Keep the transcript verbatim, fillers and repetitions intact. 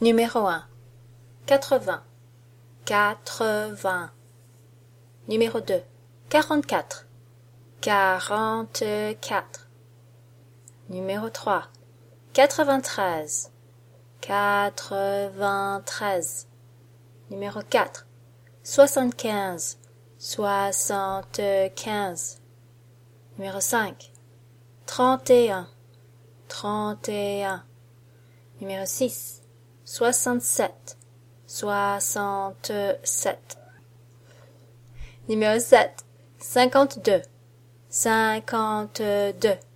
Numéro un. Quatre-vingts. Quatre-vingts. Numéro deux. Quarante-quatre. Quarante-quatre. Numéro trois. Quatre-vingt-treize. Quatre-vingt-treize. Numéro quatre. Soixante-quinze. Soixante-quinze. Numéro cinq. Trente et un. Trente et un. Numéro six. Soixante-sept. Soixante-sept. Numéro sept. Cinquante-deux. Cinquante-deux.